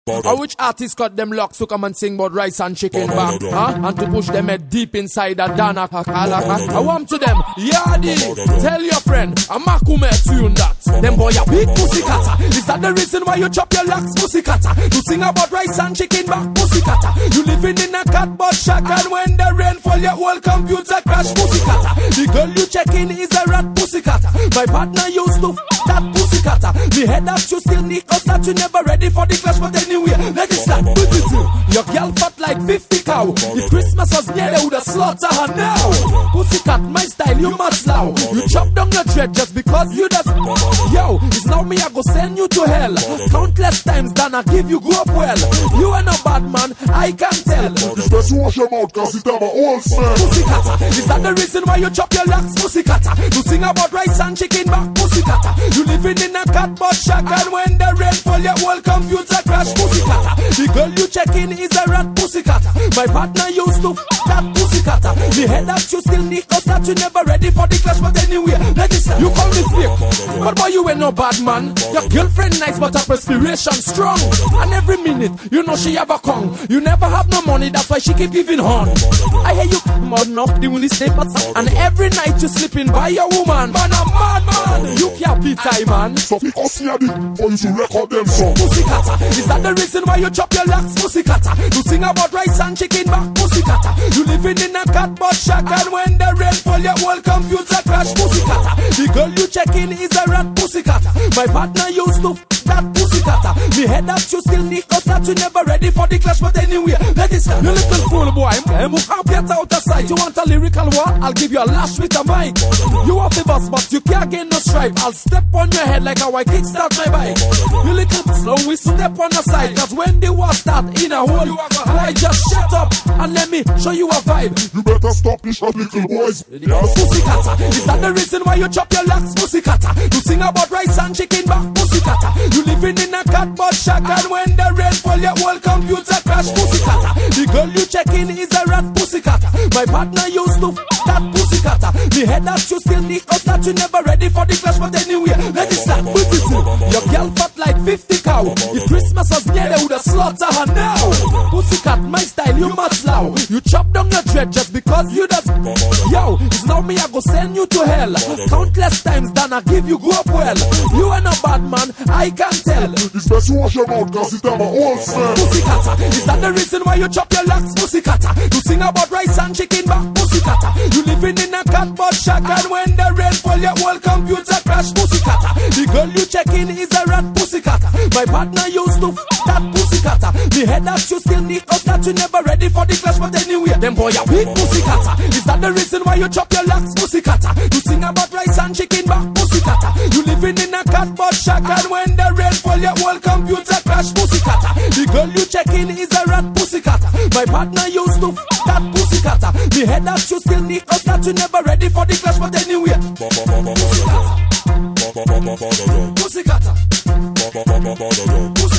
Or which artist cut them locks to come and sing about rice and chicken back, huh? And to push them head deep inside a Dana Kakalaka. I want to them, Yardi, tell your friend, I'm Makume tune that. Them boy a big pussy cutter. Is that the reason why you chop your locks, pussy cutter? You sing about rice and chicken back, pussy cutter. You living in a cardboard shack and when the rain fall your whole computer crash, pussy cutter. The girl you check in is a rat, pussy cutter. My partner used to that pussy cutter. Me head that you still need cause that you never ready for the clash, but anyway, let it start. Your girl fat like 50 cow. If Christmas was near, they woulda slaughter her now. Pussycat, my style, you must slow. You chop down your dread just because you just. Yo, it's now me I go send you to hell. Countless times done I give you go up well. You ain't a bad man, I can tell. It's best you wash your mouth cause it have a old smell. Pussycatter, is that the reason why you chop your locks? Pussycatter, you sing about rice and chicken back. Pussycatter, you living in a cardboard shack and when the rain fall your whole computer crash. Pussycatter, the girl you check in is a rat. Pussycatter, my partner used to that pussycatter. Me head that you still need cause that you never ready for the clash, but anyway, let it start. You call me fake, but boy you ain't no bad man. Your girlfriend nice but her perspiration strong. And every minute, you know she have a con. You never have no money, that's why she keep giving horn. I hear you modern up the only step and every night you sleeping by your woman. Man, I'm mad man, you can't be time man. So we can see it for you to record them songs. Pussycatter, is that the reason why you chop your locks? Pussycatter, you sing about rice and chicken back. Pussycatter, you living in a cardboard shack and when the rain fall your whole computer crash. Pussycatter, the girl you check in is a rat. Pussycatter, my partner used to that pussycatter. Me head that you still need cause that you never ready for the clash, but anyway, let it start. You little fool boy, I'm can't get out of sight. You want a lyrical war? I'll give you a lash with a mic. You have the boss but you can't get no stripe. I'll step on your head like how I kickstart my bike. You little slow, we step on the side cause when the war start in a hole, I just shut up and let me show you a vibe. You better stop this shot little boys. Yes. Pussycatter, is that the reason why you chop your locks? Pussycatter, you sing about rice and chicken back. Pussycatter, you living in a cardboard shack and when the rain fall your whole computer crash. Pussycatter, the girl you check in is a rat. Pussycatter, my partner used to that pussycatter. Me head that you still need cause that you never ready for the clash, but anyway, let it start. Your girl fat like 50 cow. If Christmas was near, they woulda slaughter her now. Pussycat, my style, you must slow. You chop down your dread just because you just. Yo, it's now me I go send you to hell. Countless times done I give you go up well. You ain't a bad man, I can tell. It's best you wash your mouth cause it have a old smell. Pussycatter, is that the reason why you chop your locks? Pussycatter, you sing about rice and chicken back. Pussycatter, you living in a cardboard shack and when the rain fall your whole computer crash. Pussycatter, the girl you check in is a rat. Pussycatter, my partner used to that pussycatter. Me head that you still need cause that you never ready for the clash, but anyway, them boy a big pussycatter. Is that the reason why you chop your locks? Pussycatter, you sing about rice and chicken back. Pussycatter, you living in a cardboard shack and when the rain fall your whole computer crash. Pussycatter, the girl you check in is a rat. Pussycatter, my partner used to that pussycatter. Me head that you still need cause that you never ready for the clash, but anyway, pussycatter, pussycatter, pussycatter.